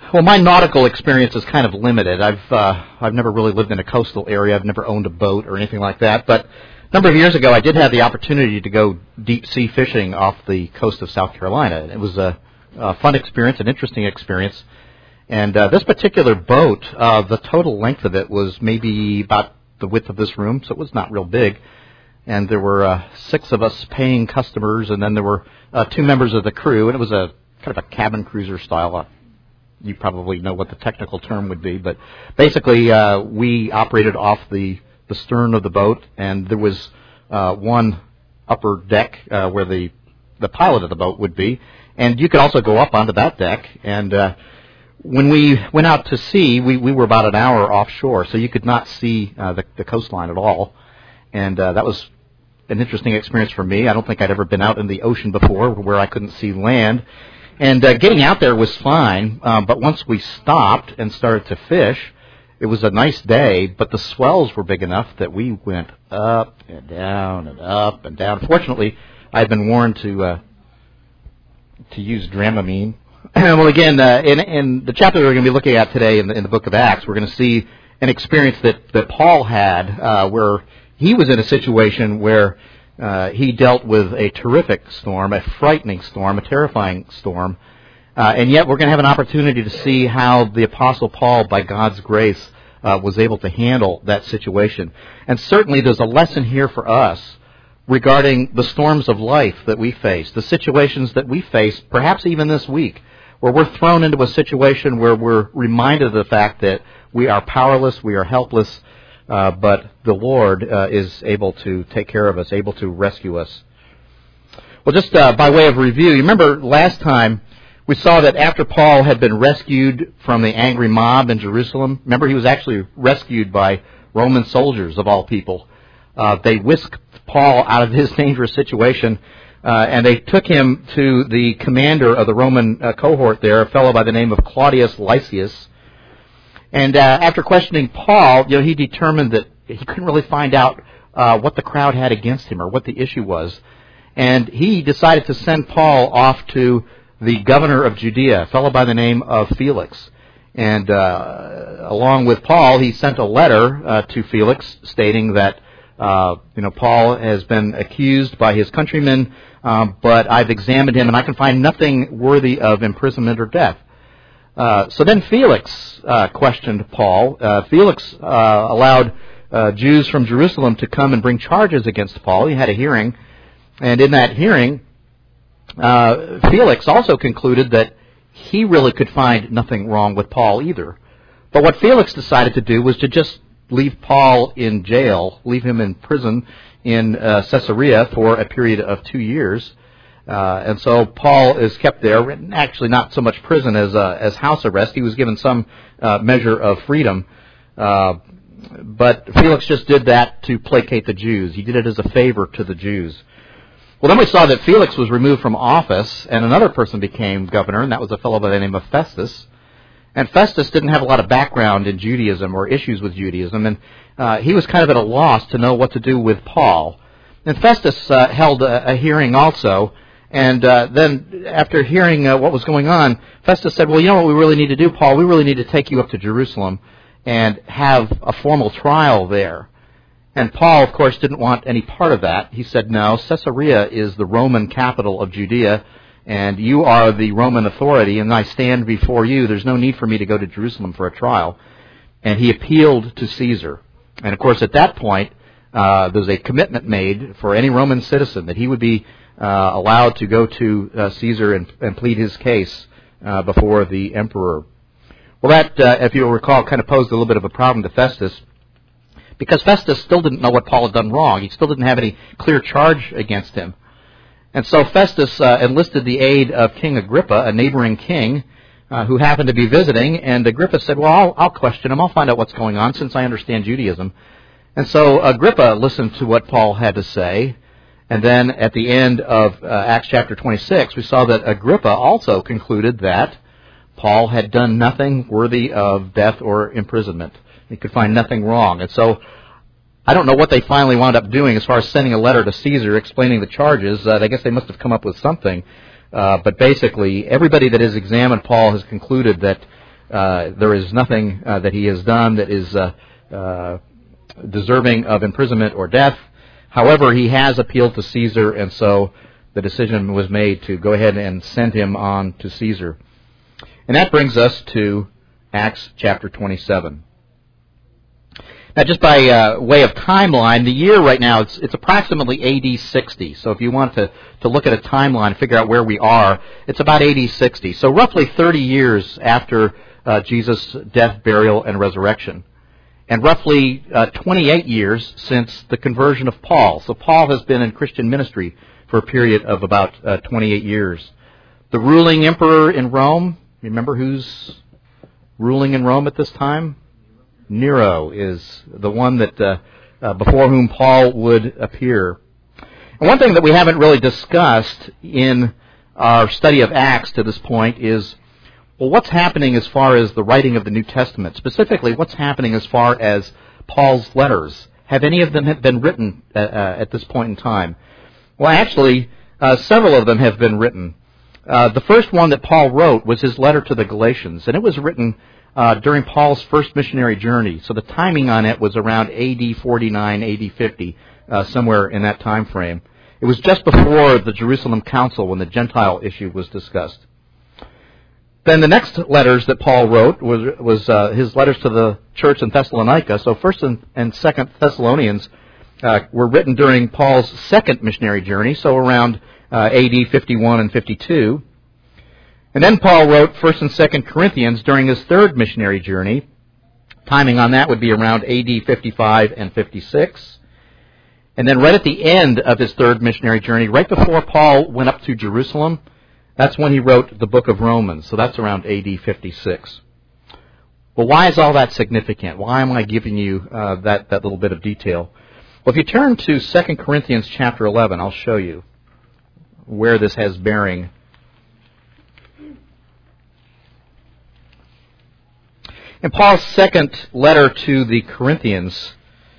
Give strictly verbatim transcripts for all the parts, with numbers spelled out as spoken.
Well, my nautical experience is kind of limited. I've uh, I've never really lived in a coastal area. I've never owned a boat or anything like that. But a number of years ago, I did have the opportunity to go deep sea fishing off the coast of South Carolina. It was a, a fun experience, an interesting experience. And uh, this particular boat, uh, the total length of it was maybe about the width of this room, so it was not real big. And there were uh, six of us paying customers, and then there were uh, two members of the crew, and it was a kind of a cabin cruiser style. Uh, you probably know what the technical term would be, but basically uh, we operated off the, the stern of the boat, and there was uh, one upper deck uh, where the the pilot of the boat would be, and you could also go up onto that deck. And uh, when we went out to sea, we, we were about an hour offshore, so you could not see uh, the, the coastline at all, and uh, that was an interesting experience for me. I don't think I'd ever been out in the ocean before where I couldn't see land. And uh, getting out there was fine, um, but once we stopped and started to fish, it was a nice day, but the swells were big enough that we went up and down and up and down. Fortunately, I had been warned to uh, to use Dramamine. Well, again, uh, in, in the chapter we're going to be looking at today in the, in the book of Acts, we're going to see an experience that, that Paul had uh, where he was in a situation where Uh, he dealt with a terrific storm, a frightening storm, a terrifying storm, uh, and yet we're going to have an opportunity to see how the Apostle Paul, by God's grace, uh, was able to handle that situation. And certainly there's a lesson here for us regarding the storms of life that we face, the situations that we face, perhaps even this week, where we're thrown into a situation where we're reminded of the fact that we are powerless, we are helpless, Uh, but the Lord uh, is able to take care of us, able to rescue us. Well, just uh, by way of review, you remember last time we saw that after Paul had been rescued from the angry mob in Jerusalem, remember he was actually rescued by Roman soldiers of all people. Uh, they whisked Paul out of his dangerous situation, uh, and they took him to the commander of the Roman uh, cohort there, a fellow by the name of Claudius Lysias. And uh, after questioning Paul, you know, he determined that he couldn't really find out uh, what the crowd had against him or what the issue was. And he decided to send Paul off to the governor of Judea, a fellow by the name of Felix. And uh, along with Paul, he sent a letter uh, to Felix stating that, uh, you know, Paul has been accused by his countrymen, um, but I've examined him and I can find nothing worthy of imprisonment or death. Uh, so then Felix uh, questioned Paul. Uh, Felix uh, allowed uh, Jews from Jerusalem to come and bring charges against Paul. He had a hearing, and in that hearing, uh, Felix also concluded that he really could find nothing wrong with Paul either. But what Felix decided to do was to just leave Paul in jail, leave him in prison in uh, Caesarea for a period of two years. Uh, and so Paul is kept there, actually not so much prison as uh, as house arrest. He was given some uh, measure of freedom. Uh, but Felix just did that to placate the Jews. He did it as a favor to the Jews. Well, then we saw that Felix was removed from office, and another person became governor, and that was a fellow by the name of Festus. And Festus didn't have a lot of background in Judaism or issues with Judaism, and uh, he was kind of at a loss to know what to do with Paul. And Festus uh, held a, a hearing also. And uh, then after hearing uh, what was going on, Festus said, well, you know what we really need to do, Paul? We really need to take you up to Jerusalem and have a formal trial there. And Paul, of course, didn't want any part of that. He said, no, Caesarea is the Roman capital of Judea, and you are the Roman authority, and I stand before you. There's no need for me to go to Jerusalem for a trial. And he appealed to Caesar. And, of course, at that point, uh, there was a commitment made for any Roman citizen that he would be Uh, allowed to go to uh, Caesar and, and plead his case uh, before the emperor. Well, that, uh, if you'll recall, kind of posed a little bit of a problem to Festus, because Festus still didn't know what Paul had done wrong. He still didn't have any clear charge against him. And so Festus uh, enlisted the aid of King Agrippa, a neighboring king, uh, who happened to be visiting, and Agrippa said, well, I'll, I'll question him. I'll find out what's going on since I understand Judaism. And so Agrippa listened to what Paul had to say. And then at the end of uh, Acts chapter twenty-six, we saw that Agrippa also concluded that Paul had done nothing worthy of death or imprisonment. He could find nothing wrong. And so I don't know what they finally wound up doing as far as sending a letter to Caesar explaining the charges. Uh, I guess they must have come up with something. Uh, but basically, everybody that has examined Paul has concluded that uh, there is nothing uh, that he has done that is uh, uh, deserving of imprisonment or death. However, he has appealed to Caesar, and so the decision was made to go ahead and send him on to Caesar. And that brings us to Acts chapter twenty-seven. Now, just by uh, way of timeline, the year right now, it's, it's approximately A D sixty. So if you want to, to look at a timeline and figure out where we are, it's about A D sixty. So roughly thirty years after uh, Jesus' death, burial, and resurrection. And roughly uh, twenty-eight years since the conversion of Paul. So Paul has been in Christian ministry for a period of about uh, twenty-eight years. The ruling emperor in Rome, remember who's ruling in Rome at this time? Nero is the one that uh, uh, before whom Paul would appear. And one thing that we haven't really discussed in our study of Acts to this point is, well, what's happening as far as the writing of the New Testament? Specifically, what's happening as far as Paul's letters? Have any of them been written uh, uh, at this point in time? Well, actually, uh, several of them have been written. Uh, the first one that Paul wrote was his letter to the Galatians, and it was written uh, during Paul's first missionary journey. So the timing on it was around A D forty-nine, A D fifty, uh, somewhere in that time frame. It was just before the Jerusalem Council when the Gentile issue was discussed. Then the next letters that Paul wrote was, was uh, his letters to the church in Thessalonica. So First and, and Second Thessalonians uh, were written during Paul's second missionary journey, so around uh, A D fifty-one and fifty-two. And then Paul wrote First and Second Corinthians during his third missionary journey. Timing on that would be around A D fifty-five and fifty-six. And then right at the end of his third missionary journey, right before Paul went up to Jerusalem, that's when he wrote the book of Romans. So that's around A D fifty-six. Well, why is all that significant? Why am I giving you uh, that, that little bit of detail? Well, if you turn to Second Corinthians chapter eleven, I'll show you where this has bearing. In Paul's second letter to the Corinthians,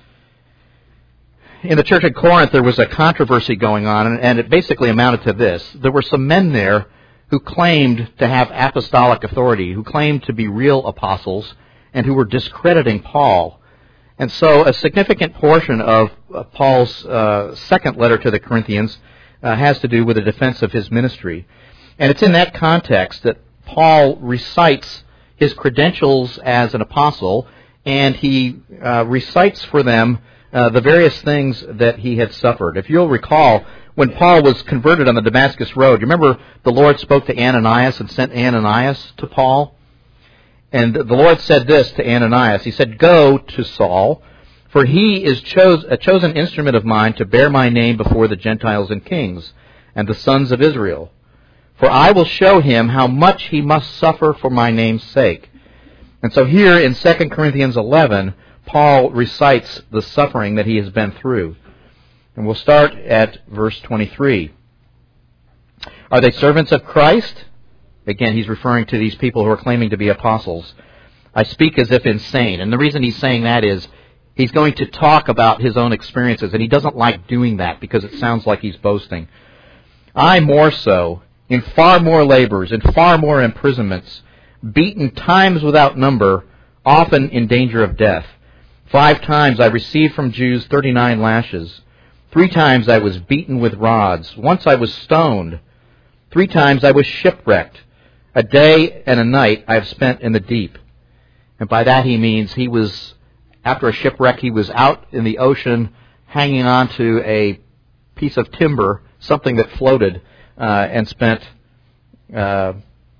in the church at Corinth, there was a controversy going on, and it basically amounted to this. There were some men there who claimed to have apostolic authority, who claimed to be real apostles, and who were discrediting Paul. And so a significant portion of Paul's uh, second letter to the Corinthians uh, has to do with the defense of his ministry. And it's in that context that Paul recites his credentials as an apostle, and he uh, recites for them Uh, the various things that he had suffered. If you'll recall, when Paul was converted on the Damascus Road, you remember the Lord spoke to Ananias and sent Ananias to Paul? And the Lord said this to Ananias. He said, "Go to Saul, for he is chose, a chosen instrument of mine to bear my name before the Gentiles and kings and the sons of Israel. For I will show him how much he must suffer for my name's sake." And so here in Second Corinthians eleven, Paul recites the suffering that he has been through. And we'll start at verse twenty-three. Are they servants of Christ? Again, he's referring to these people who are claiming to be apostles. I speak as if insane. And the reason he's saying that is he's going to talk about his own experiences, and he doesn't like doing that because it sounds like he's boasting. I more so, in far more labors, in far more imprisonments, beaten times without number, often in danger of death. Five times I received from Jews thirty-nine lashes. Three times I was beaten with rods. Once I was stoned. Three times I was shipwrecked. A day and a night I have spent in the deep. And by that he means he was, after a shipwreck, he was out in the ocean hanging on to a piece of timber, something that floated, uh, and spent uh,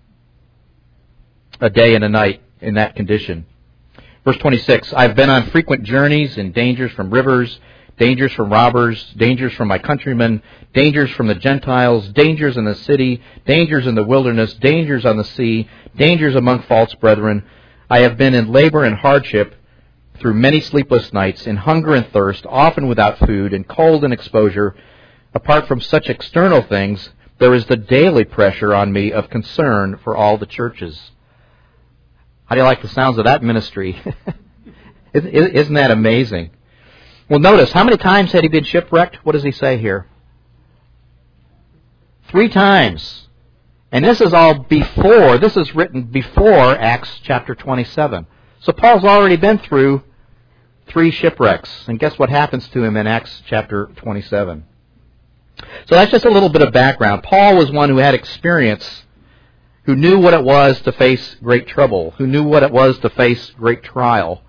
a day and a night in that condition. Verse twenty-six, I've been on frequent journeys in dangers from rivers, dangers from robbers, dangers from my countrymen, dangers from the Gentiles, dangers in the city, dangers in the wilderness, dangers on the sea, dangers among false brethren. I have been in labor and hardship through many sleepless nights, in hunger and thirst, often without food, in cold and exposure. Apart from such external things, there is the daily pressure on me of concern for all the churches. How do you like the sounds of that ministry? Isn't that amazing? Well, notice, how many times had he been shipwrecked? What does he say here? Three times. And this is all before, this is written before Acts chapter twenty-seven. So Paul's already been through three shipwrecks. And guess what happens to him in Acts chapter twenty-seven? So that's just a little bit of background. Paul was one who had experience, who knew what it was to face great trouble, who knew what it was to face great trial.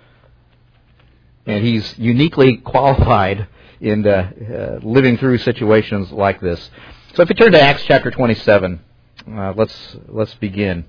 And he's uniquely qualified in uh, uh, living through situations like this. So if you turn to Acts chapter twenty-seven, uh, let's let's begin.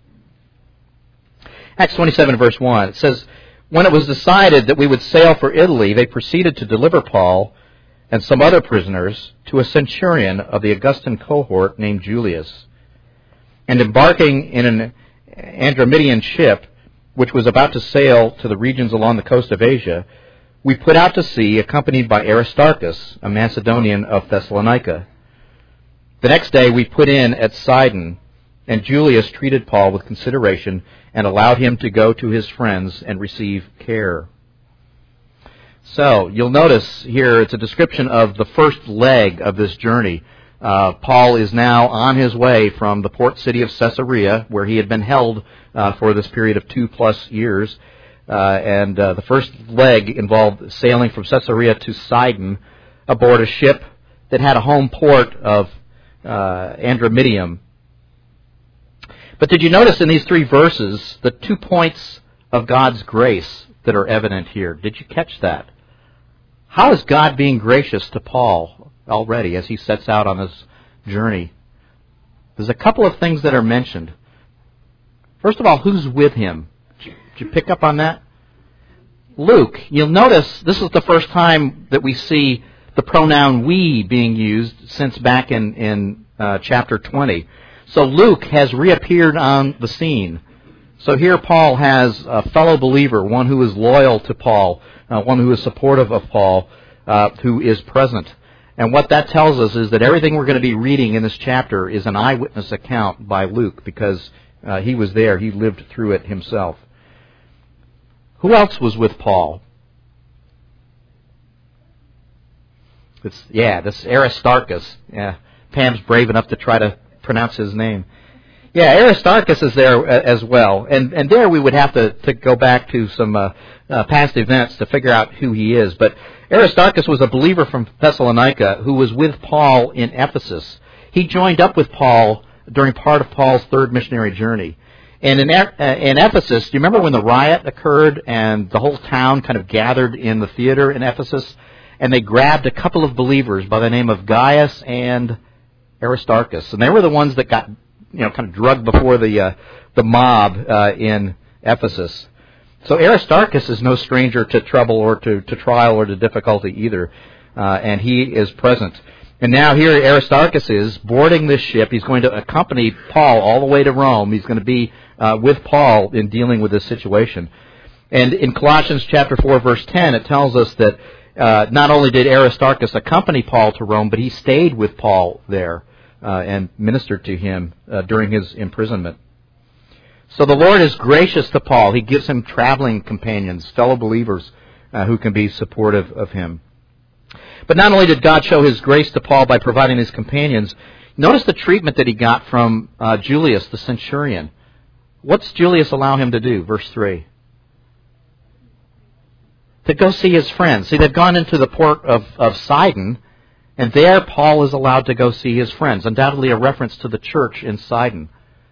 Acts twenty-seven, verse one, it says, "When it was decided that we would sail for Italy, they proceeded to deliver Paul and some other prisoners to a centurion of the Augustan cohort named Julius. And embarking in an Andromedian ship, which was about to sail to the regions along the coast of Asia, we put out to sea, accompanied by Aristarchus, a Macedonian of Thessalonica. The next day we put in at Sidon, and Julius treated Paul with consideration and allowed him to go to his friends and receive care." So, you'll notice here it's a description of the first leg of this journey. Uh, Paul is now on his way from the port city of Caesarea, where he had been held uh, for this period of two plus years. Uh, and uh, the first leg involved sailing from Caesarea to Sidon aboard a ship that had a home port of uh, Andromedium. But did you notice in these three verses the two points of God's grace that are evident here? Did you catch that? How is God being gracious to Paul already as he sets out on this journey? There's a couple of things that are mentioned. First of all, who's with him? Did you pick up on that? Luke. You'll notice this is the first time that we see the pronoun we being used since back in, in uh, chapter twenty. So Luke has reappeared on the scene. So here Paul has a fellow believer, one who is loyal to Paul, uh, one who is supportive of Paul, uh, who is present. And what that tells us is that everything we're going to be reading in this chapter is an eyewitness account by Luke, because uh, he was there, he lived through it himself. Who else was with Paul? It's, yeah, this Aristarchus. Yeah, Pam's brave enough to try to pronounce his name. Yeah, Aristarchus is there as well. And and there we would have to, to go back to some uh, uh, past events to figure out who he is. But Aristarchus was a believer from Thessalonica who was with Paul in Ephesus. He joined up with Paul during part of Paul's third missionary journey. And in, uh, in Ephesus, do you remember when the riot occurred and the whole town kind of gathered in the theater in Ephesus? And they grabbed a couple of believers by the name of Gaius and Aristarchus. And they were the ones that got, you know, kind of drugged before the uh, the mob uh, in Ephesus. So Aristarchus is no stranger to trouble or to, to trial or to difficulty either. Uh, and he is present. And now here Aristarchus is boarding this ship. He's going to accompany Paul all the way to Rome. He's going to be uh, with Paul in dealing with this situation. And in Colossians chapter four, verse ten, it tells us that uh, not only did Aristarchus accompany Paul to Rome, but he stayed with Paul there uh, and ministered to him uh, during his imprisonment. So the Lord is gracious to Paul. He gives him traveling companions, fellow believers uh, who can be supportive of him. But not only did God show His grace to Paul by providing his companions, notice the treatment that he got from uh, Julius, the centurion. What's Julius allow him to do? Verse three. To go see his friends. See, they've gone into the port of, of Sidon, and there Paul is allowed to go see his friends. Undoubtedly a reference to the church in Sidon.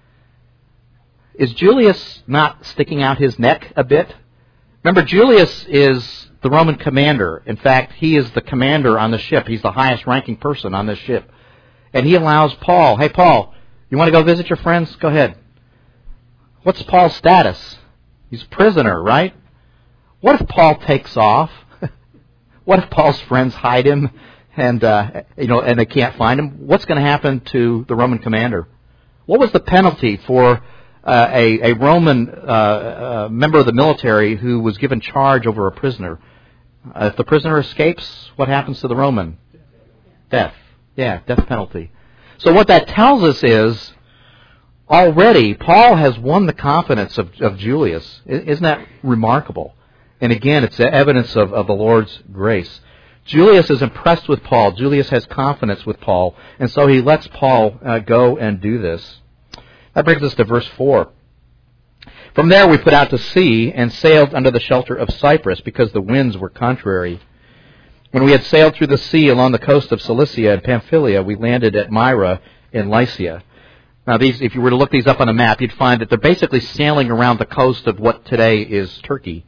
Is Julius not sticking out his neck a bit? Remember, Julius is the Roman commander. In fact, he is the commander on the ship. He's the highest ranking person on this ship. And he allows Paul, hey Paul, you want to go visit your friends? Go ahead. What's Paul's status? He's a prisoner, right? What if Paul takes off? What if Paul's friends hide him and uh, you know, and they can't find him? What's going to happen to the Roman commander? What was the penalty for uh, a, a Roman uh, uh, member of the military who was given charge over a prisoner? Uh, if the prisoner escapes, what happens to the Roman? Death. Yeah, death penalty. So what that tells us is, already Paul has won the confidence of, of Julius. Isn't that remarkable? And again, it's evidence of, of the Lord's grace. Julius is impressed with Paul. Julius has confidence with Paul, and so he lets Paul uh, go and do this. That brings us to verse four. From there we put out to sea and sailed under the shelter of Cyprus because the winds were contrary. When we had sailed through the sea along the coast of Cilicia and Pamphylia, we landed at Myra in Lycia. Now, these, if you were to look these up on a map, you'd find that they're basically sailing around the coast of what today is Turkey.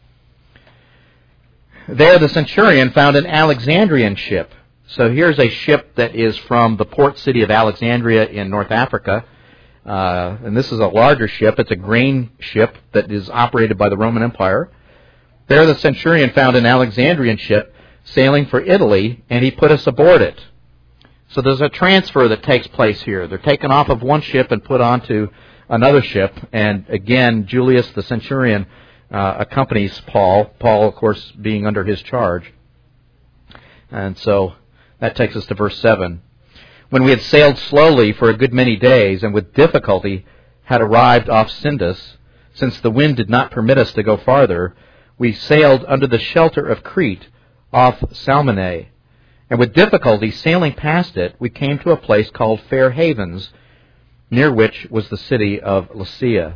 There the centurion found an Alexandrian ship. So here's a ship that is from the port city of Alexandria in North Africa. Uh, and this is a larger ship. It's a grain ship that is operated by the Roman Empire. There the centurion found an Alexandrian ship sailing for Italy, and he put us aboard it. So there's a transfer that takes place here. They're taken off of one ship and put onto another ship. And again, Julius the centurion uh, accompanies Paul, Paul, of course, being under his charge. And so that takes us to verse seven. When we had sailed slowly for a good many days and with difficulty had arrived off Sindus, since the wind did not permit us to go farther, we sailed under the shelter of Crete off Salmone. And with difficulty sailing past it, we came to a place called Fair Havens, near which was the city of Lasea.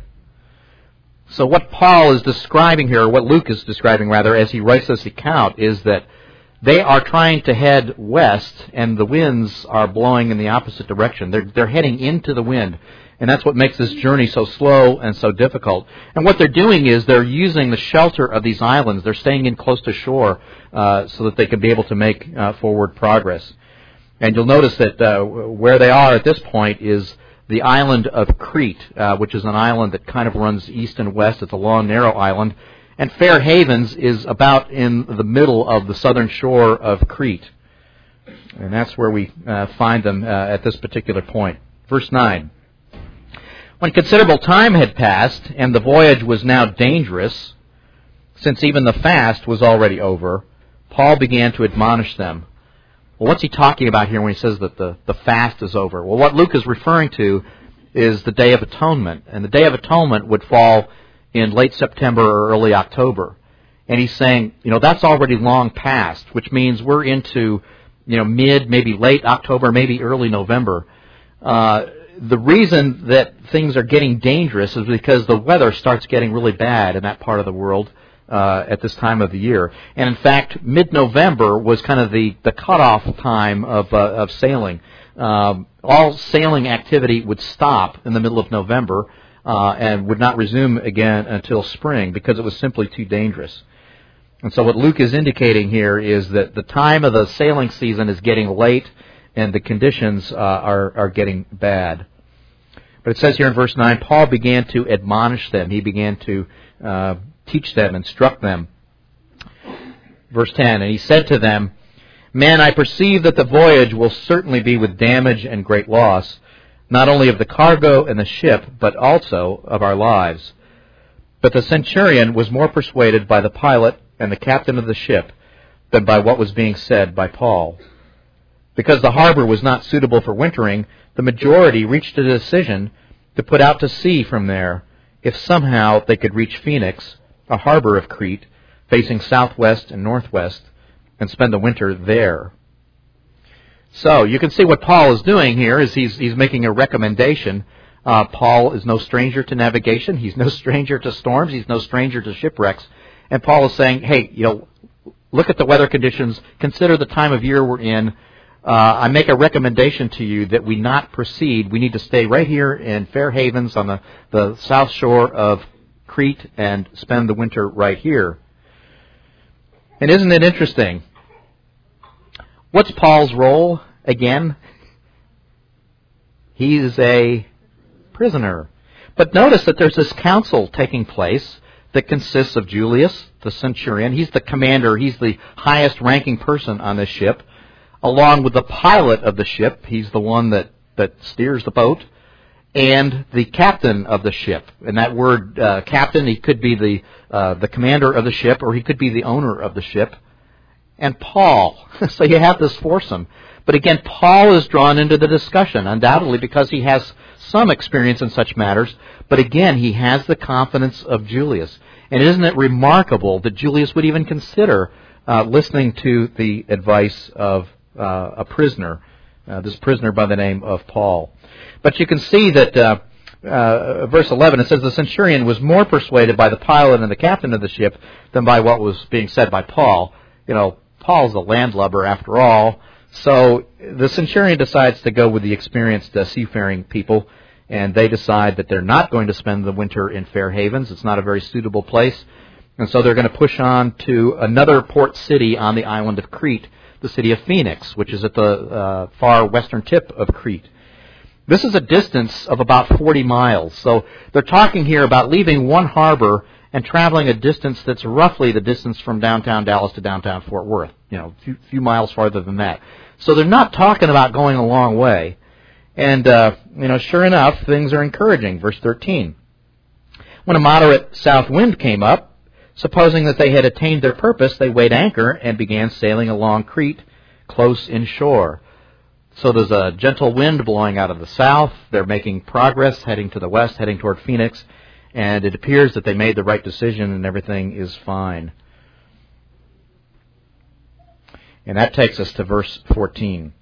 So what Paul is describing here, or what Luke is describing rather, as he writes this account, is that they are trying to head west, and the winds are blowing in the opposite direction. They're, they're heading into the wind, and that's what makes this journey so slow and so difficult. And what they're doing is they're using the shelter of these islands. They're staying in close to shore uh, so that they can be able to make uh, forward progress. And you'll notice that uh, where they are at this point is the island of Crete, uh, which is an island that kind of runs east and west. It's a long, narrow island. And Fair Havens is about in the middle of the southern shore of Crete. And that's where we uh, find them uh, at this particular point. Verse nine. When considerable time had passed, and the voyage was now dangerous, since even the fast was already over, Paul began to admonish them. Well, what's he talking about here when he says that the, the fast is over? Well, what Luke is referring to is the Day of Atonement. And the Day of Atonement would fall in late September or early October. And he's saying, you know, that's already long past, which means we're into, you know, mid, maybe late October, maybe early November. Uh, the reason that things are getting dangerous is because the weather starts getting really bad in that part of the world uh, at this time of the year. And in fact, mid-November was kind of the, the cutoff time of, uh, of sailing. Um, all sailing activity would stop in the middle of November, Uh, and would not resume again until spring because it was simply too dangerous. And so what Luke is indicating here is that the time of the sailing season is getting late and the conditions uh, are, are getting bad. But it says here in verse nine, Paul began to admonish them. He began to uh, teach them, instruct them. Verse ten, and he said to them, Men, I perceive that the voyage will certainly be with damage and great loss, not only of the cargo and the ship, but also of our lives. But the centurion was more persuaded by the pilot and the captain of the ship than by what was being said by Paul. Because the harbor was not suitable for wintering, the majority reached a decision to put out to sea from there, if somehow they could reach Phoenix, a harbor of Crete, facing southwest and northwest, and spend the winter there. So you can see what Paul is doing here is he's he's making a recommendation. Uh, Paul is no stranger to navigation. He's no stranger to storms. He's no stranger to shipwrecks. And Paul is saying, hey, you know, look at the weather conditions. Consider the time of year we're in. Uh, I make a recommendation to you that we not proceed. We need to stay right here in Fair Havens on the, the south shore of Crete and spend the winter right here. And isn't it interesting? What's Paul's role again? He's a prisoner. But notice that there's this council taking place that consists of Julius, the centurion. He's the commander. He's the highest ranking person on this ship, along with the pilot of the ship. He's the one that, that steers the boat, and the captain of the ship. And that word uh, captain, he could be the uh, the commander of the ship, or he could be the owner of the ship. And Paul. So you have this foursome. But again, Paul is drawn into the discussion, undoubtedly because he has some experience in such matters. But again, he has the confidence of Julius. And isn't it remarkable that Julius would even consider uh, listening to the advice of uh, a prisoner, uh, this prisoner by the name of Paul. But you can see that uh, uh, verse eleven, it says, the centurion was more persuaded by the pilot and the captain of the ship than by what was being said by Paul. You know, Paul's a landlubber after all. So the centurion decides to go with the experienced uh, seafaring people, and they decide that they're not going to spend the winter in Fair Havens. It's not a very suitable place. And so they're going to push on to another port city on the island of Crete, the city of Phoenix, which is at the uh, far western tip of Crete. This is a distance of about forty miles. So they're talking here about leaving one harbor and traveling a distance that's roughly the distance from downtown Dallas to downtown Fort Worth, you know, a few, few miles farther than that. So they're not talking about going a long way. And, uh, you know, sure enough, things are encouraging. Verse thirteen. When a moderate south wind came up, supposing that they had attained their purpose, they weighed anchor and began sailing along Crete, close inshore. So there's a gentle wind blowing out of the south. They're making progress, heading to the west, heading toward Phoenix. And it appears that they made the right decision and everything is fine. And that takes us to verse fourteen.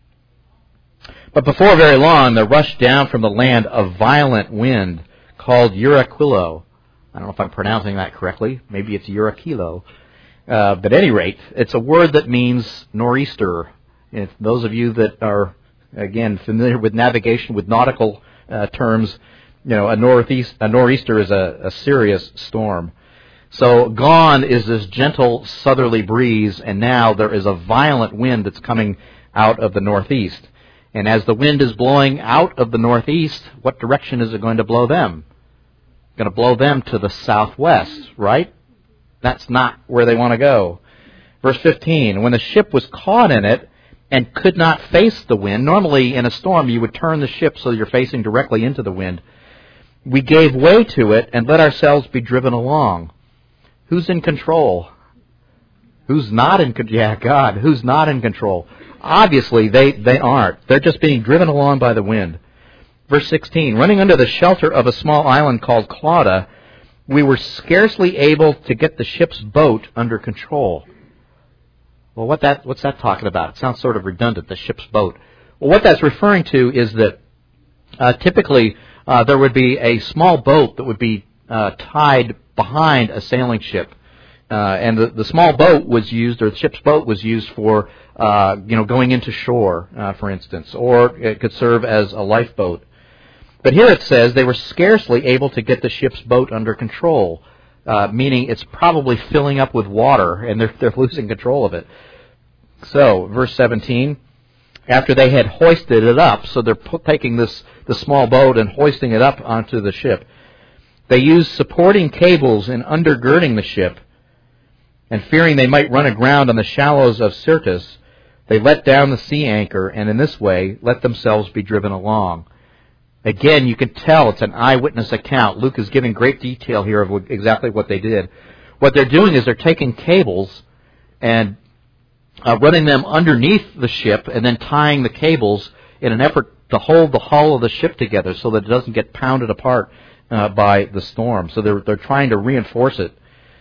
But before very long, there rushed down from the land a violent wind called Euraquilo. I don't know if I'm pronouncing that correctly. Maybe it's Euraquilo. Uh, but at any rate, it's a word that means nor'easter. If those of you that are, again, familiar with navigation, with nautical uh, terms, you know, a northeast, a nor'easter is a, a serious storm. So gone is this gentle southerly breeze, and now there is a violent wind that's coming out of the northeast. And as the wind is blowing out of the northeast, what direction is it going to blow them? Going to blow them to the southwest, right? That's not where they want to go. Verse fifteen, when the ship was caught in it and could not face the wind, normally in a storm you would turn the ship so you're facing directly into the wind. We gave way to it and let ourselves be driven along. Who's in control? Who's not in control? Yeah, God, who's not in control? Obviously, they, they aren't. They're just being driven along by the wind. Verse sixteen, running under the shelter of a small island called Clauda, we were scarcely able to get the ship's boat under control. Well, what that what's that talking about? It sounds sort of redundant, the ship's boat. Well, what that's referring to is that uh, typically uh, there would be a small boat that would be uh, tied behind a sailing ship. Uh, and the, the small boat was used, or the ship's boat was used for, uh, you know, going into shore, uh, for instance, or it could serve as a lifeboat. But here it says they were scarcely able to get the ship's boat under control, uh, meaning it's probably filling up with water, and they're, they're losing control of it. So, verse seventeen, after they had hoisted it up, so they're put, taking this the small boat and hoisting it up onto the ship, they used supporting cables in undergirding the ship, and fearing they might run aground on the shallows of Syrtis, they let down the sea anchor, and in this way let themselves be driven along. Again, you can tell it's an eyewitness account. Luke is giving great detail here of what, exactly what they did. What they're doing is they're taking cables and uh, running them underneath the ship and then tying the cables in an effort to hold the hull of the ship together so that it doesn't get pounded apart uh, by the storm. So they're, they're trying to reinforce it.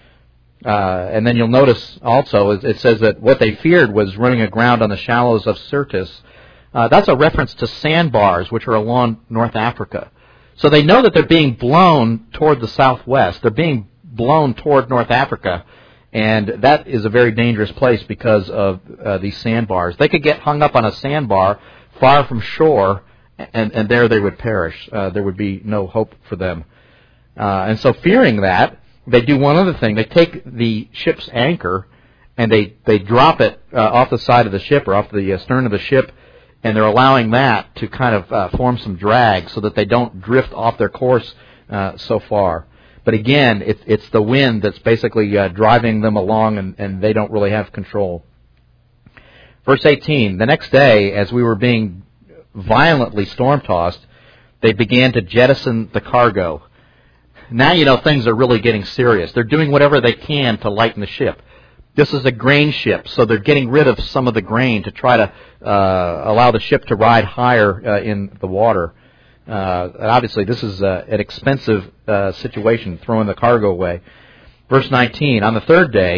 Uh, and then you'll notice also it says that what they feared was running aground on the shallows of Syrtis. Uh, that's a reference to sandbars, which are along North Africa. So they know that they're being blown toward the southwest. They're being blown toward North Africa, and that is a very dangerous place because of uh, these sandbars. They could get hung up on a sandbar far from shore, and, and there they would perish. Uh, there would be no hope for them. Uh, and so fearing that, they do one other thing. They take the ship's anchor, and they, they drop it uh, off the side of the ship or off the uh, stern of the ship, and they're allowing that to kind of uh, form some drag so that they don't drift off their course uh, so far. But again, it, it's the wind that's basically uh, driving them along, and, and they don't really have control. Verse eighteen, the next day, as we were being violently storm-tossed, they began to jettison the cargo. Now you know things are really getting serious. They're doing whatever they can to lighten the ship. This is a grain ship, so they're getting rid of some of the grain to try to uh, allow the ship to ride higher uh, in the water. Uh, obviously, this is uh, an expensive uh, situation, throwing the cargo away. Verse nineteen, on the third day,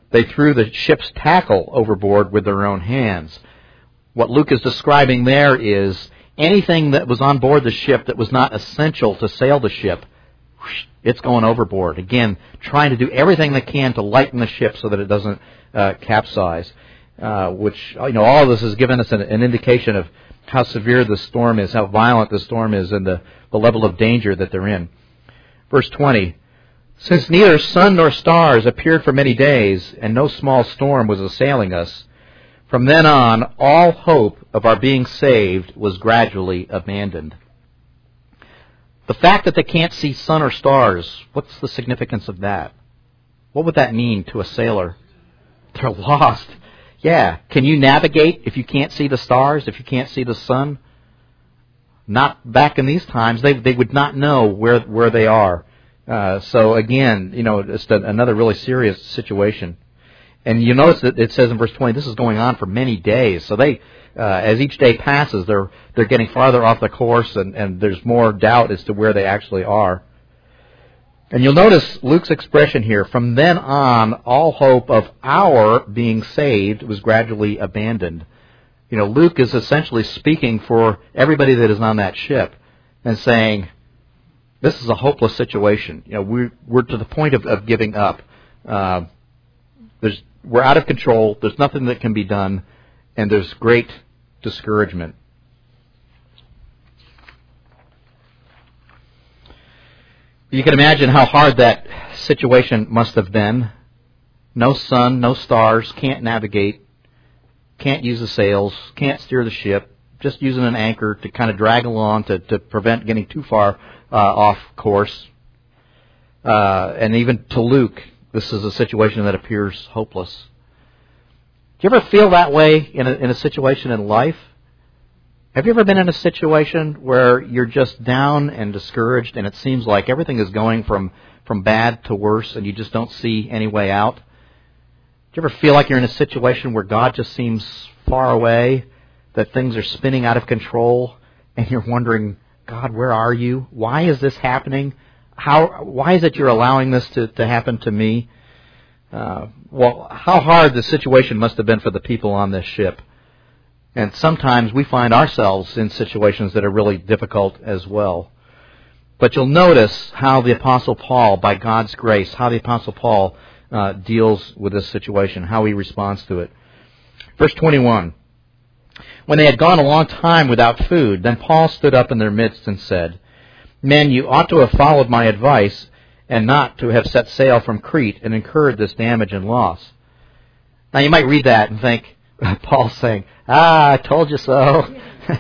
They threw the ship's tackle overboard with their own hands. What Luke is describing there is anything that was on board the ship that was not essential to sail the ship, it's going overboard. Again, trying to do everything they can to lighten the ship so that it doesn't uh, capsize. Uh, which, you know, all of this has given us an, an indication of how severe the storm is, how violent the storm is, and the, the level of danger that they're in. Verse twenty, since neither sun nor stars appeared for many days, and no small storm was assailing us, from then on, all hope of our being saved was gradually abandoned. The fact that they can't see sun or stars, what's the significance of that? What would that mean to a sailor? They're lost. Yeah. Can you navigate if you can't see the stars, if you can't see the sun? Not back in these times. They they would not know where where they are. Uh, so again, you know, it's another really serious situation. And you notice that it says in verse twenty, this is going on for many days. So they, uh, as each day passes, they're they're getting farther off the course, and, and there's more doubt as to where they actually are. And you'll notice Luke's expression here, from then on, all hope of our being saved was gradually abandoned. You know, Luke is essentially speaking for everybody that is on that ship and saying, this is a hopeless situation. You know, we're, we're to the point of, of giving up. Uh, there's, we're out of control. There's nothing that can be done. And there's great discouragement. You can imagine how hard that situation must have been. No sun, no stars, can't navigate, can't use the sails, can't steer the ship, just using an anchor to kind of drag along to, to prevent getting too far uh, off course. Uh, and even to Luke, this is a situation that appears hopeless. Do you ever feel that way in a, in a situation in life? Have you ever been in a situation where you're just down and discouraged and it seems like everything is going from, from bad to worse and you just don't see any way out? Do you ever feel like you're in a situation where God just seems far away, that things are spinning out of control, and you're wondering, God, where are you? Why is this happening? How? Why is it you're allowing this to, to happen to me? Uh, well, how hard the situation must have been for the people on this ship. And sometimes we find ourselves in situations that are really difficult as well. But you'll notice how the Apostle Paul, by God's grace, how the Apostle Paul uh, deals with this situation, how he responds to it. Verse twenty-one, when they had gone a long time without food, then Paul stood up in their midst and said, Men, you ought to have followed my advice and not to have set sail from Crete and incurred this damage and loss. Now you might read that and think, Paul's saying, ah, I told you so.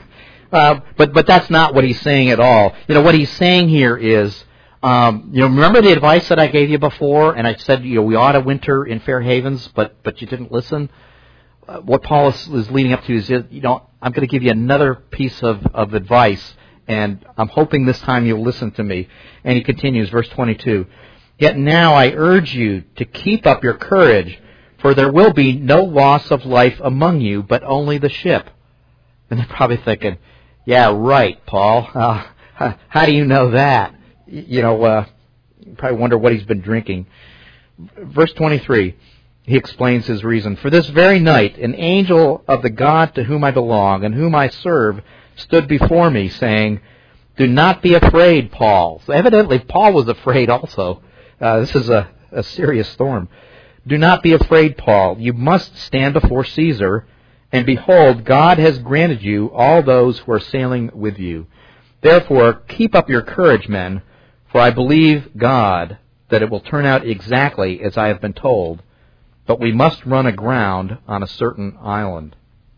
uh, but but that's not what he's saying at all. You know, what he's saying here is, um, you know, remember the advice that I gave you before? And I said, you know, we ought to winter in Fair Havens, but, but you didn't listen? Uh, what Paul is, is leading up to is, you know, I'm going to give you another piece of, of advice, and I'm hoping this time you'll listen to me. And he continues, verse twenty-two, Yet now I urge you to keep up your courage, for there will be no loss of life among you, but only the ship. And they're probably thinking, yeah, right, Paul. Uh, how, how do you know that? You know, uh, you probably wonder what he's been drinking. Verse twenty-three, he explains his reason. For this very night, an angel of the God to whom I belong and whom I serve stood before me, saying, Do not be afraid, Paul. So evidently, Paul was afraid also. Uh, this is a, a serious storm. Do not be afraid, Paul. You must stand before Caesar, and behold, God has granted you all those who are sailing with you. Therefore, keep up your courage, men, for I believe God that it will turn out exactly as I have been told, but we must run aground on a certain island.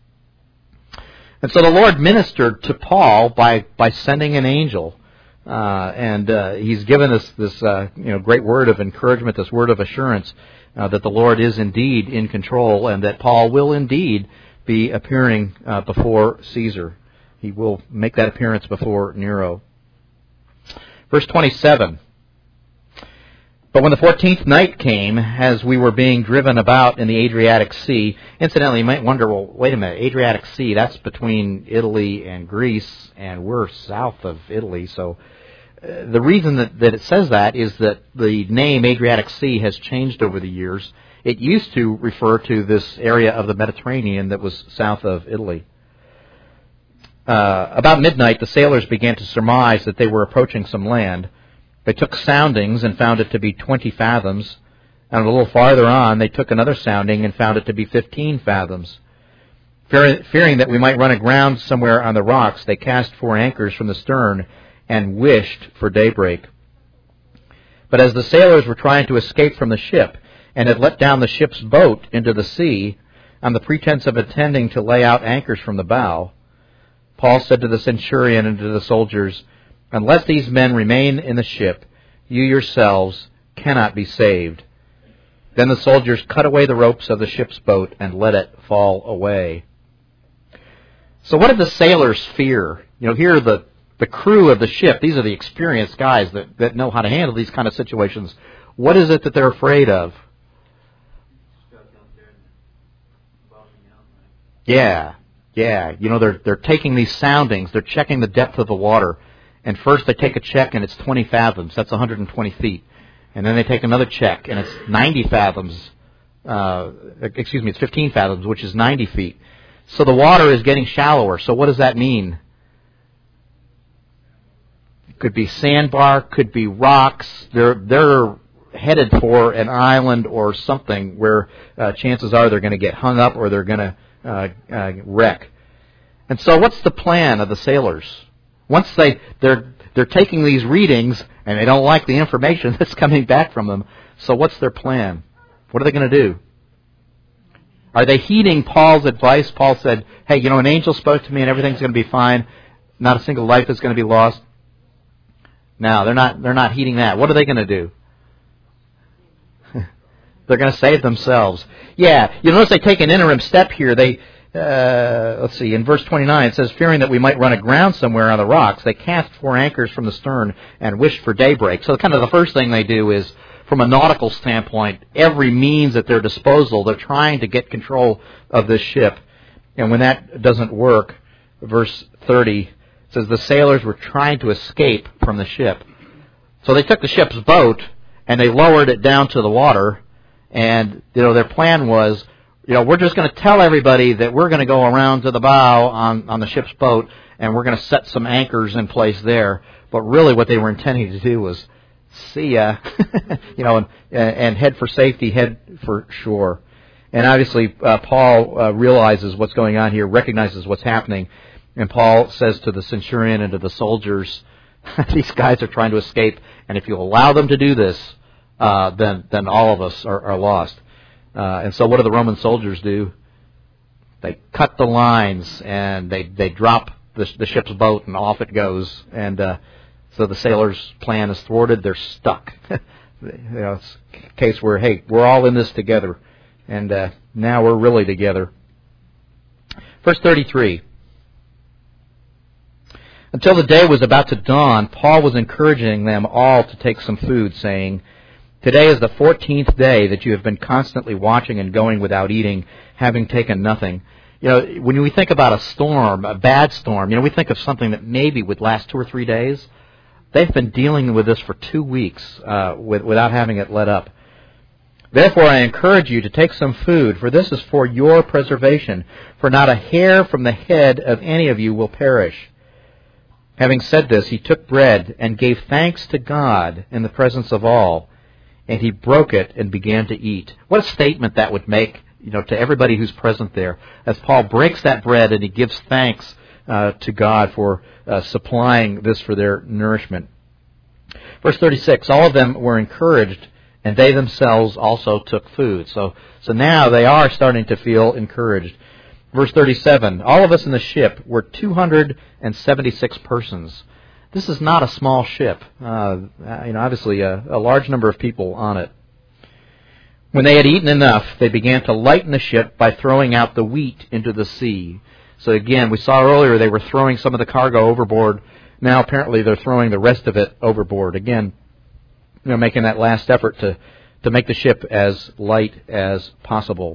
And so the Lord ministered to Paul by, by sending an angel. Uh, and uh, he's given us this uh, you know great word of encouragement, this word of assurance uh, that the Lord is indeed in control and that Paul will indeed be appearing uh, before Caesar. He will make that appearance before Nero. Verse twenty-seven. But when the fourteenth night came, as we were being driven about in the Adriatic Sea, incidentally, you might wonder, well, wait a minute, Adriatic Sea, that's between Italy and Greece, and we're south of Italy. So uh, the reason that, that it says that is that the name Adriatic Sea has changed over the years, It used to refer to this area of the Mediterranean that was south of Italy. Uh, about midnight, the sailors began to surmise that they were approaching some land. They took soundings and found it to be twenty fathoms. And a little farther on, they took another sounding and found it to be fifteen fathoms. Fear, fearing that we might run aground somewhere on the rocks, they cast four anchors from the stern and wished for daybreak. But as the sailors were trying to escape from the ship and had let down the ship's boat into the sea on the pretense of intending to lay out anchors from the bow, Paul said to the centurion and to the soldiers, "Unless these men remain in the ship, you yourselves cannot be saved." Then the soldiers cut away the ropes of the ship's boat and let it fall away. So what did the sailors fear? You know, here are the, the crew of the ship. These are the experienced guys that, that know how to handle these kind of situations. What is it that they're afraid of? Yeah, yeah. You know, they're they're taking these soundings. They're checking the depth of the water. And first they take a check and it's twenty fathoms. That's one hundred twenty feet. And then they take another check and it's ninety fathoms. Uh, excuse me, it's fifteen fathoms, which is ninety feet. So the water is getting shallower. So what does that mean? It could be sandbar, could be rocks. They're they're headed for an island or something where uh, chances are they're going to get hung up or they're going to uh, uh, wreck. And so what's the plan of the sailors? Once they they're they're taking these readings and they don't like the information that's coming back from them. So what's their plan? What are they going to do? Are they heeding Paul's advice? Paul said, "Hey, you know, an angel spoke to me and everything's going to be fine. Not a single life is going to be lost." No, they're not. They're not heeding that. What are they going to do? They're going to save themselves. Yeah, you notice they take an interim step here. They, uh, let's see, in verse twenty-nine it says, "Fearing that we might run aground somewhere on the rocks, they cast four anchors from the stern and wished for daybreak." So kind of the first thing they do is, from a nautical standpoint, every means at their disposal, they're trying to get control of this ship. And when that doesn't work, verse thirty says the sailors were trying to escape from the ship. So they took the ship's boat and they lowered it down to the water. And, you know, their plan was, you know, we're just going to tell everybody that we're going to go around to the bow on, on the ship's boat and we're going to set some anchors in place there. But really what they were intending to do was, see ya, you know, and, and head for safety, head for shore. And obviously, uh, Paul uh, realizes what's going on here, recognizes what's happening. And Paul says to the centurion and to the soldiers, these guys are trying to escape, and if you allow them to do this, uh, then then all of us are, are lost. Uh, and so what do the Roman soldiers do? They cut the lines, and they, they drop the, the ship's boat, and off it goes. And uh, so the sailors' plan is thwarted. They're stuck. You know, it's a case where, hey, we're all in this together, and uh, now we're really together. Verse thirty-three. Until the day was about to dawn, Paul was encouraging them all to take some food, saying, "Today is the fourteenth day that you have been constantly watching and going without eating, having taken nothing." You know, when we think about a storm, a bad storm, you know, we think of something that maybe would last two or three days. They've been dealing with this for two weeks uh, with, without having it let up. "Therefore I encourage you to take some food, for this is for your preservation, for not a hair from the head of any of you will perish." Having said this, he took bread and gave thanks to God in the presence of all, and he broke it and began to eat. What a statement that would make, you know, to everybody who's present there, as Paul breaks that bread and he gives thanks uh, to God for uh, supplying this for their nourishment. Verse thirty-six, all of them were encouraged, and they themselves also took food. So, so now they are starting to feel encouraged. Verse thirty-seven, all of us in the ship were two hundred seventy-six persons. This is not a small ship. Uh, you know, obviously a, a large number of people on it. When they had eaten enough, they began to lighten the ship by throwing out the wheat into the sea. So again, we saw earlier they were throwing some of the cargo overboard. Now apparently they're throwing the rest of it overboard. Again, you know, making that last effort to, to make the ship as light as possible.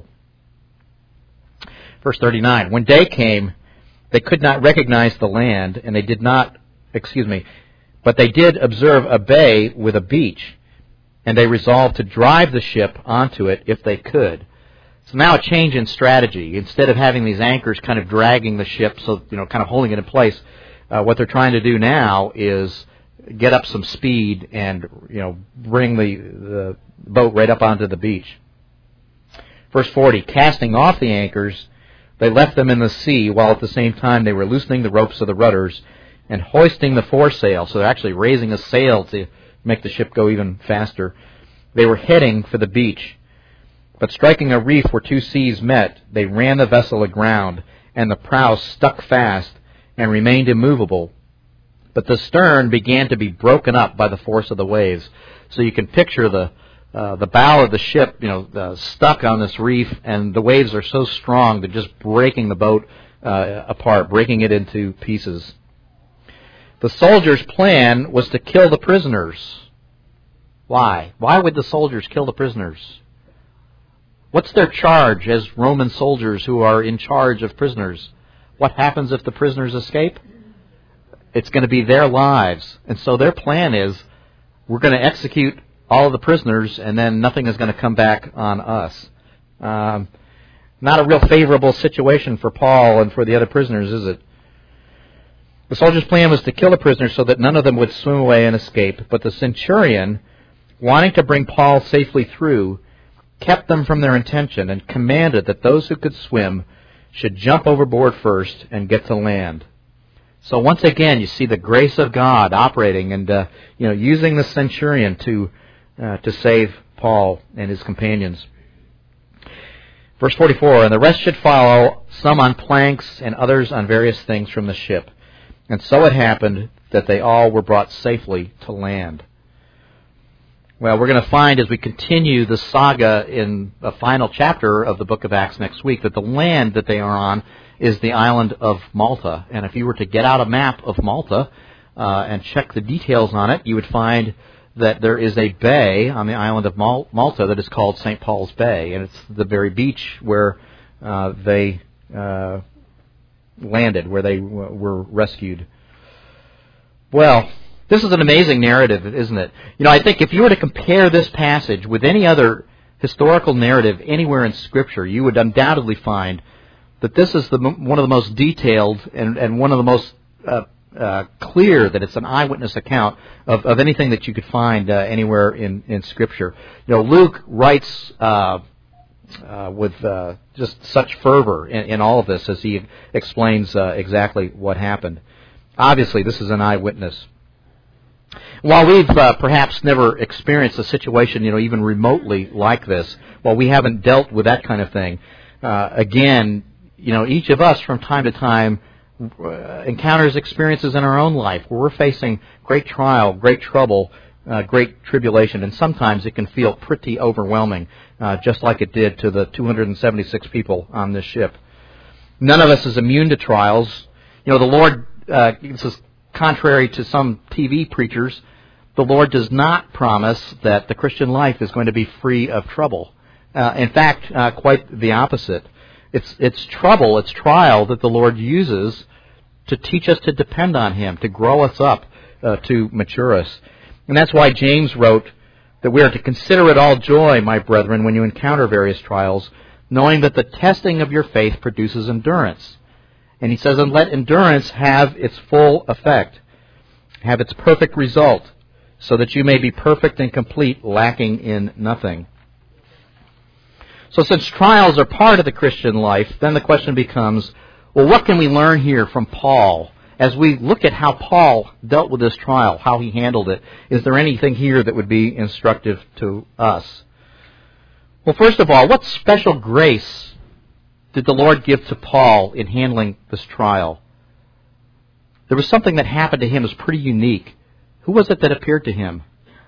Verse thirty-nine, when day came, they could not recognize the land, and they did not, excuse me, but they did observe a bay with a beach. and they resolved to drive the ship onto it if they could. So now a change in strategy. Instead of having these anchors kind of dragging the ship, so you know, kind of holding it in place, uh, what they're trying to do now is get up some speed and you know bring the, the boat right up onto the beach. Verse forty, casting off the anchors, they left them in the sea, while at the same time they were loosening the ropes of the rudders and hoisting the foresail. So they're actually raising a sail to make the ship go even faster. They were heading for the beach. But striking a reef where two seas met, they ran the vessel aground, and the prow stuck fast and remained immovable. But the stern began to be broken up by the force of the waves. So you can picture the uh, the bow of the ship, you know, uh, stuck on this reef, and the waves are so strong they're just breaking the boat uh, apart, breaking it into pieces. The soldiers' plan was to kill the prisoners. Why? Why would the soldiers kill the prisoners? What's their charge as Roman soldiers who are in charge of prisoners? What happens if the prisoners escape? It's going to be their lives. And so their plan is, we're going to execute all of the prisoners, and then nothing is going to come back on us. Um, not a real favorable situation for Paul and for the other prisoners, is it? The soldiers' plan was to kill the prisoners so that none of them would swim away and escape. But the centurion, wanting to bring Paul safely through, kept them from their intention and commanded that those who could swim should jump overboard first and get to land. So once again, you see the grace of God operating and uh, you know using the centurion to uh, to save Paul and his companions. Verse forty-four, and the rest should follow, some on planks and others on various things from the ship. And so it happened that they all were brought safely to land. Well, we're going to find as we continue the saga in the final chapter of the book of Acts next week that the land that they are on is the island of Malta. And if you were to get out a map of Malta uh, and check the details on it, you would find that there is a bay on the island of Mal- Malta that is called Saint Paul's Bay. And it's the very beach where uh, they uh, landed, where they w- were rescued. Well, this is an amazing narrative, isn't it? You know, I think if you were to compare this passage with any other historical narrative anywhere in Scripture, you would undoubtedly find that this is the one of the most detailed and, and one of the most uh, uh, clear that it's an eyewitness account of, of anything that you could find uh, anywhere in, in Scripture. You know, Luke writes uh, uh, with uh, just such fervor in, in all of this as he explains uh, exactly what happened. Obviously, this is an eyewitness. While we've uh, perhaps never experienced a situation, you know, even remotely like this, while we haven't dealt with that kind of thing, uh, again, you know, each of us from time to time uh, encounters experiences in our own life where we're facing great trial, great trouble, uh, great tribulation, and sometimes it can feel pretty overwhelming, uh, just like it did to the two hundred seventy-six people on this ship. None of us is immune to trials. You know, the Lord, uh, this is contrary to some T V preachers, the Lord does not promise that the Christian life is going to be free of trouble. Uh, in fact, uh, quite the opposite. It's it's trouble, it's trial that the Lord uses to teach us to depend on Him, to grow us up, uh, to mature us. And that's why James wrote that we are to consider it all joy, my brethren, when you encounter various trials, knowing that the testing of your faith produces endurance. And he says, and let endurance have its full effect, have its perfect result, so that you may be perfect and complete, lacking in nothing. So since trials are part of the Christian life, then the question becomes, well, what can we learn here from Paul? As we look at how Paul dealt with this trial, how he handled it, is there anything here that would be instructive to us? Well, first of all, what special grace did the Lord give to Paul in handling this trial? There was something that happened to him that was pretty unique. Who was it that appeared to him?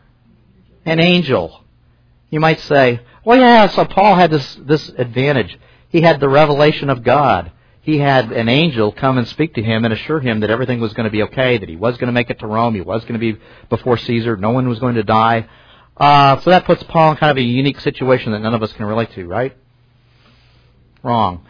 An angel. You might say, well, yeah, so Paul had this, this advantage. He had the revelation of God. He had an angel come and speak to him and assure him that everything was going to be okay, that he was going to make it to Rome, he was going to be before Caesar, no one was going to die. Uh, so that puts Paul in kind of a unique situation that none of us can relate to, right? Wrong.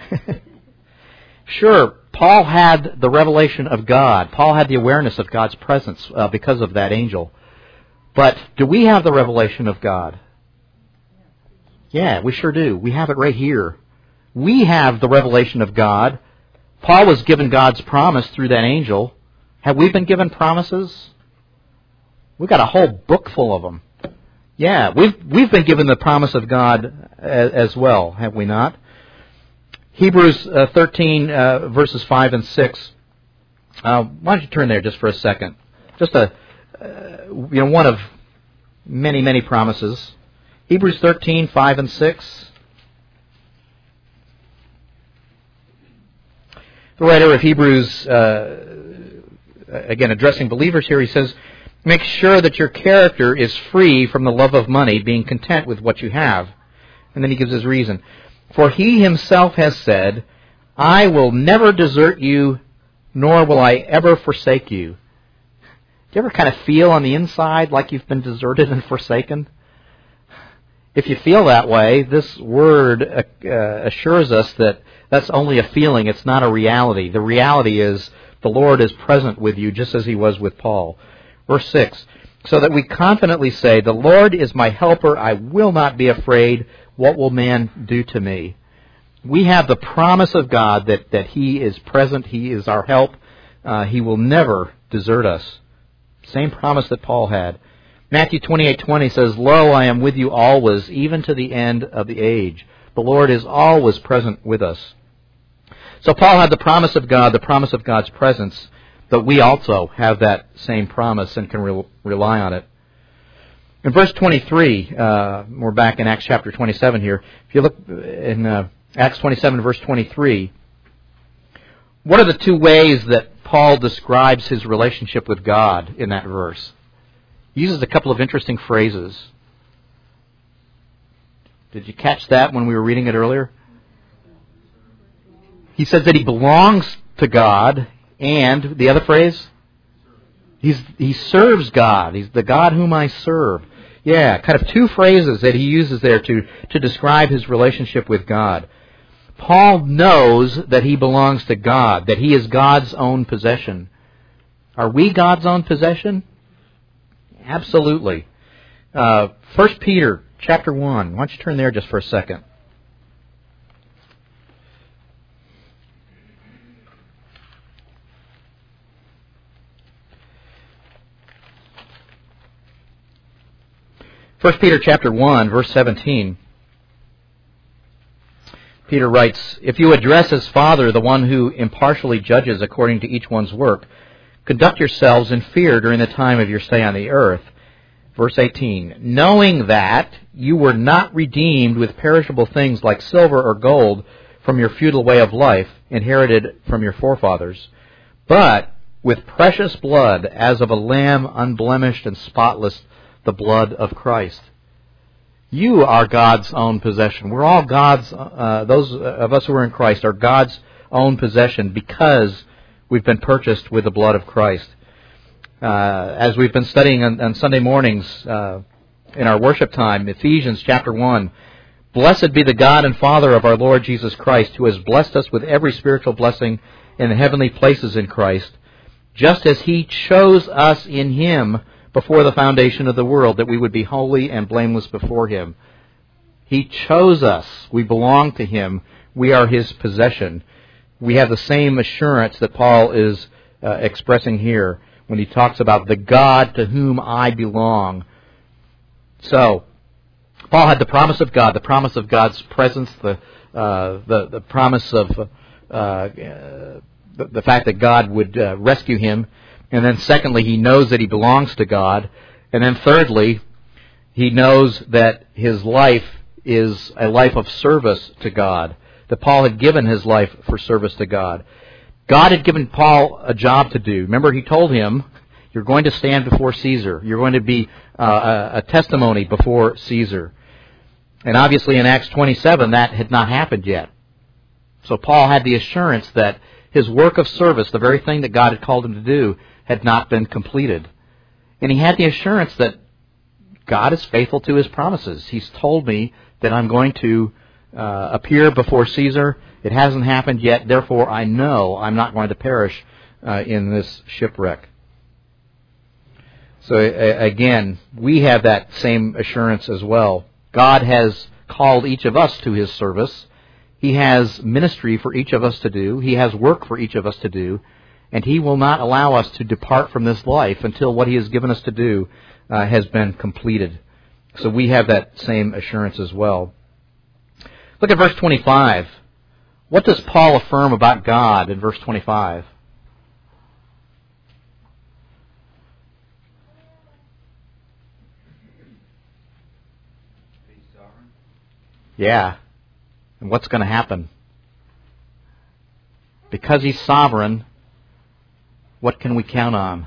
Sure, Paul had the revelation of God. Paul had the awareness of God's presence uh, because of that angel. But do we have the revelation of God? Yeah, we sure do. We have it right here. We have the revelation of God. Paul was given God's promise through that angel. Have we been given promises? We've got a whole book full of them. Yeah, we've we've been given the promise of God as, as well, have we not? Hebrews uh, thirteen, uh, verses five and six. Uh, why don't you turn there just for a second? Just a, uh, you know, one of many, many promises. Hebrews thirteen, five and six. The writer of Hebrews, uh, again, addressing believers here, he says, make sure that your character is free from the love of money, being content with what you have. And then he gives his reason. For he himself has said, I will never desert you, nor will I ever forsake you. Do you ever kind of feel on the inside like you've been deserted and forsaken? If you feel that way, this word uh, assures us that that's only a feeling. It's not a reality. The reality is the Lord is present with you just as he was with Paul. Verse six, so that we confidently say, the Lord is my helper. I will not be afraid. What will man do to me? We have the promise of God that, that he is present. He is our help. Uh, he will never desert us. Same promise that Paul had. Matthew twenty-eight twenty says, lo, I am with you always, even to the end of the age. The Lord is always present with us. So Paul had the promise of God, the promise of God's presence, but we also have that same promise and can re- rely on it. In verse twenty-three, uh, we're back in Acts chapter twenty-seven here. If you look in uh, Acts twenty-seven, verse twenty-three, what are the two ways that Paul describes his relationship with God in that verse? He uses a couple of interesting phrases. Did you catch that when we were reading it earlier? He says that he belongs to God, and the other phrase? He's, he serves God. He's the God whom I serve. Yeah, kind of two phrases that he uses there to, to describe his relationship with God. Paul knows that he belongs to God, that he is God's own possession. Are we God's own possession? Absolutely. Uh, First Peter chapter one. Why don't you turn there just for a second? First Peter chapter one, verse seventeen. Peter writes, if you address as Father the one who impartially judges according to each one's work, conduct yourselves in fear during the time of your stay on the earth. Verse eighteen, knowing that you were not redeemed with perishable things like silver or gold from your futile way of life, inherited from your forefathers, but with precious blood as of a lamb unblemished and spotless, the blood of Christ. You are God's own possession. We're all God's, uh, those of us who are in Christ are God's own possession because we've been purchased with the blood of Christ. Uh, as we've been studying on, on Sunday mornings uh, in our worship time, Ephesians chapter one, blessed be the God and Father of our Lord Jesus Christ, who has blessed us with every spiritual blessing in the heavenly places in Christ, just as he chose us in him before the foundation of the world, that we would be holy and blameless before him. He chose us. We belong to him. We are his possession. We have the same assurance that Paul is uh, expressing here when he talks about the God to whom I belong. So, Paul had the promise of God, the promise of God's presence, the uh, the, the promise of uh, uh, the, the fact that God would uh, rescue him. And then secondly, he knows that he belongs to God. And then thirdly, he knows that his life is a life of service to God, that Paul had given his life for service to God. God had given Paul a job to do. Remember, he told him, you're going to stand before Caesar. You're going to be uh, a, a testimony before Caesar. And obviously in Acts twenty-seven, that had not happened yet. So Paul had the assurance that his work of service, the very thing that God had called him to do, had not been completed. And he had the assurance that God is faithful to his promises. He's told me that I'm going to uh, appear before Caesar. It hasn't happened yet, therefore I know I'm not going to perish uh, in this shipwreck. So again, we have that same assurance as well. God has called each of us to His service. He has ministry for each of us to do. He has work for each of us to do. And He will not allow us to depart from this life until what He has given us to do uh, has been completed. So we have that same assurance as well. Look at verse twenty-five. What does Paul affirm about God in verse twenty-five? Yeah. And what's going to happen? Because He's sovereign, what can we count on?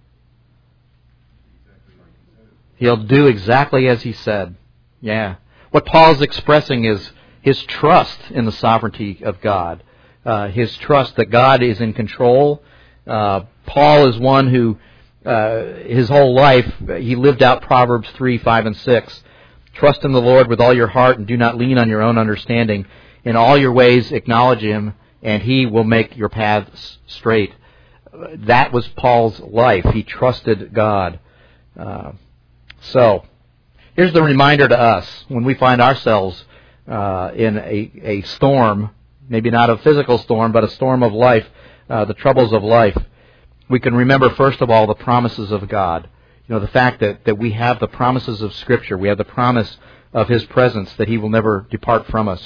He'll do exactly as He said. Yeah. What Paul's expressing is his trust in the sovereignty of God. Uh, his trust that God is in control. Uh, Paul is one who, uh, his whole life, he lived out Proverbs three, five, and six. Trust in the Lord with all your heart and do not lean on your own understanding. In all your ways acknowledge Him and He will make your paths straight. That was Paul's life. He trusted God. Uh, so, here's the reminder to us when we find ourselves uh, in a, a storm, maybe not a physical storm, but a storm of life, uh, the troubles of life. We can remember, first of all, the promises of God. You know, the fact that, that we have the promises of Scripture. We have the promise of His presence, that He will never depart from us.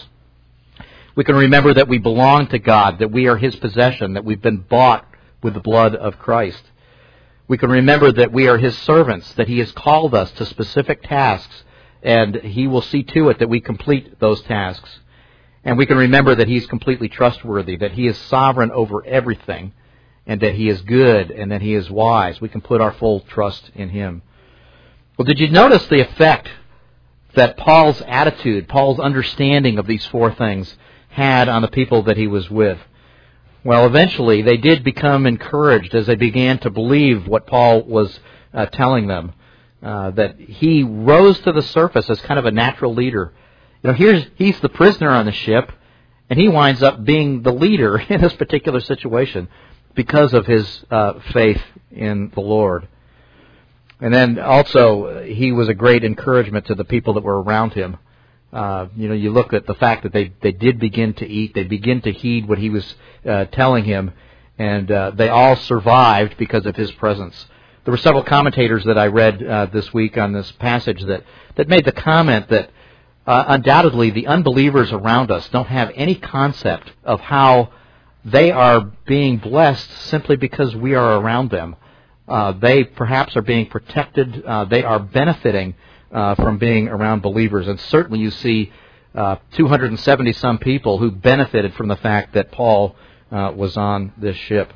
We can remember that we belong to God, that we are His possession, that we've been bought with the blood of Christ. We can remember that we are His servants, that He has called us to specific tasks, and He will see to it that we complete those tasks. And we can remember that He's completely trustworthy, that He is sovereign over everything, and that He is good, and that He is wise. We can put our full trust in Him. Well, did you notice the effect that Paul's attitude, Paul's understanding of these four things had on the people that he was with? Well, eventually they did become encouraged as they began to believe what Paul was uh, telling them, uh, that he rose to the surface as kind of a natural leader. You know, here's he's the prisoner on the ship, and he winds up being the leader in this particular situation because of his uh, faith in the Lord. And then also, he was a great encouragement to the people that were around him. Uh, you know, you look at the fact that they, they did begin to eat, they begin to heed what he was uh, telling him, and uh, they all survived because of his presence. There were several commentators that I read uh, this week on this passage that, that made the comment that uh, undoubtedly the unbelievers around us don't have any concept of how they are being blessed simply because we are around them. Uh, they perhaps are being protected. Uh, they are benefiting uh, from being around believers. And certainly you see uh, two hundred seventy some people who benefited from the fact that Paul uh, was on this ship.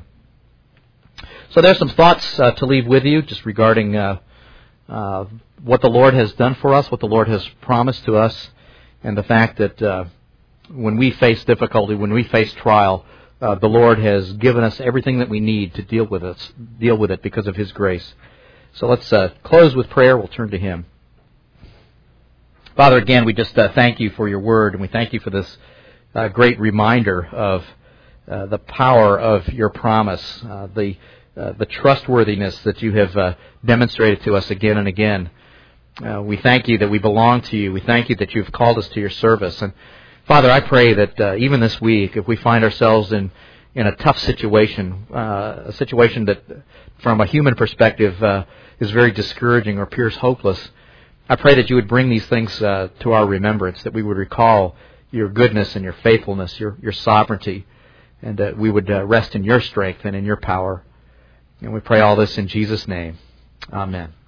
So there's some thoughts uh, to leave with you just regarding uh, uh, what the Lord has done for us, what the Lord has promised to us, and the fact that uh, when we face difficulty, when we face trial, Uh, the Lord has given us everything that we need to deal with it, deal with it because of His grace. So let's uh, close with prayer. We'll turn to Him. Father, again, we just uh, thank You for Your Word, and we thank You for this uh, great reminder of uh, the power of Your promise, uh, the uh, the trustworthiness that You have uh, demonstrated to us again and again. Uh, we thank You that we belong to You. We thank You that You've called us to Your service. And Father, I pray that uh, even this week, if we find ourselves in, in a tough situation, uh, a situation that from a human perspective uh, is very discouraging or appears hopeless, I pray that You would bring these things uh, to our remembrance, that we would recall Your goodness and Your faithfulness, Your, your sovereignty, and that we would uh, rest in Your strength and in Your power. And we pray all this in Jesus' name. Amen.